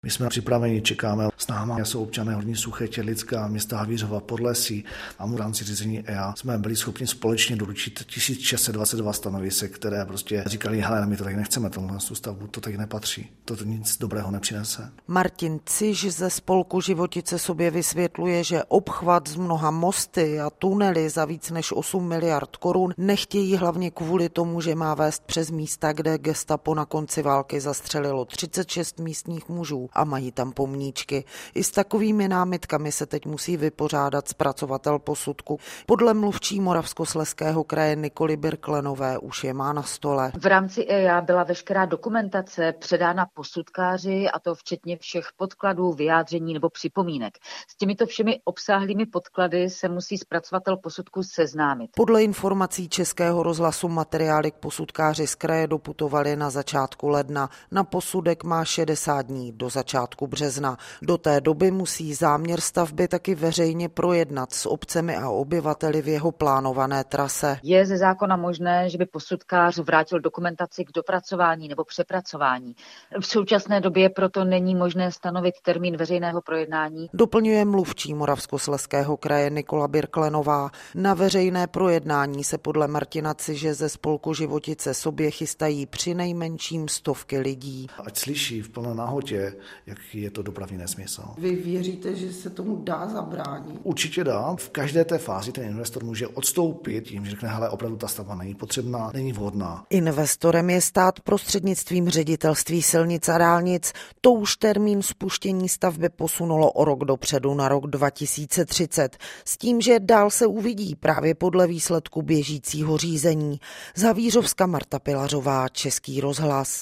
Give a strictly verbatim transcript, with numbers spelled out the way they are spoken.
My jsme připraveni, čekáme. S námi jsou občané Horní Suché, Tělická, města Havířova, Podlesí a v rámci řízení E A jsme byli schopni společně doručit tisíc šest set dvacet dva stanovisek, které prostě říkali, hele, my to tady nechceme, tohle stavbu, to tady nepatří, to nic dobrého nepřinese. Martin Ciž ze spolku Životice sobě vysvětluje, že obchvat z mnoha mosty a tunely za víc než osm miliard korun nechtějí hlavně kvůli tomu, že má vést přes místa, kde gestapo na konci války zastřelilo třicet šest místních mužů a mají tam pomníčky. I s takovými námitkami se teď musí vypořádat zpracovatel posudku. Podle mluvčí Moravskoslezského kraje Nikoly Birklenové už je má na stole. V rámci E A byla veškerá dokumentace předána posudkáři, a to včetně všech podkladů, vyjádření nebo připomínek. S těmito všemi obsáhlými podklady se musí zpracovatel posudku seznámit. Podle informací Českého rozhlasu materiály k posudkáři z kraje doputovaly na začátku ledna. Na posudek má šedesát dní do začátku března. Do té doby musí záměr stavby taky veřejně projednat s obcemi a obyvateli v jeho plánované trase. Je ze zákona možné, že by posudkář vrátil dokumentaci k dopracování nebo přepracování. V současné době proto není možné stanovit termín veřejného projednání. Doplňuje mluvčí Moravskoslezského kraje Nikola Birklenová. Na veřejné projednání se podle Martina Ciže ze spolku Životice sobě chystají přinejmenším stovky lidí. Ať slyší v plné nahotě, jaký je to dopravní nesmysl. Vy věříte, že se tomu dá zabránit? Určitě dá. V každé té fázi ten investor může odstoupit tím, že řekne, hele, opravdu ta stavba není potřebná, není vhodná. Investorem je stát prostřednictvím Ředitelství silnic a dálnic. To už termín spuštění stavby posunulo o rok dopředu na rok dva tisíce třicet. S tím, že dál se uvidí právě podle výsledku běžícího řízení. Z Havířovska Marta Pilařová, Český rozhlas.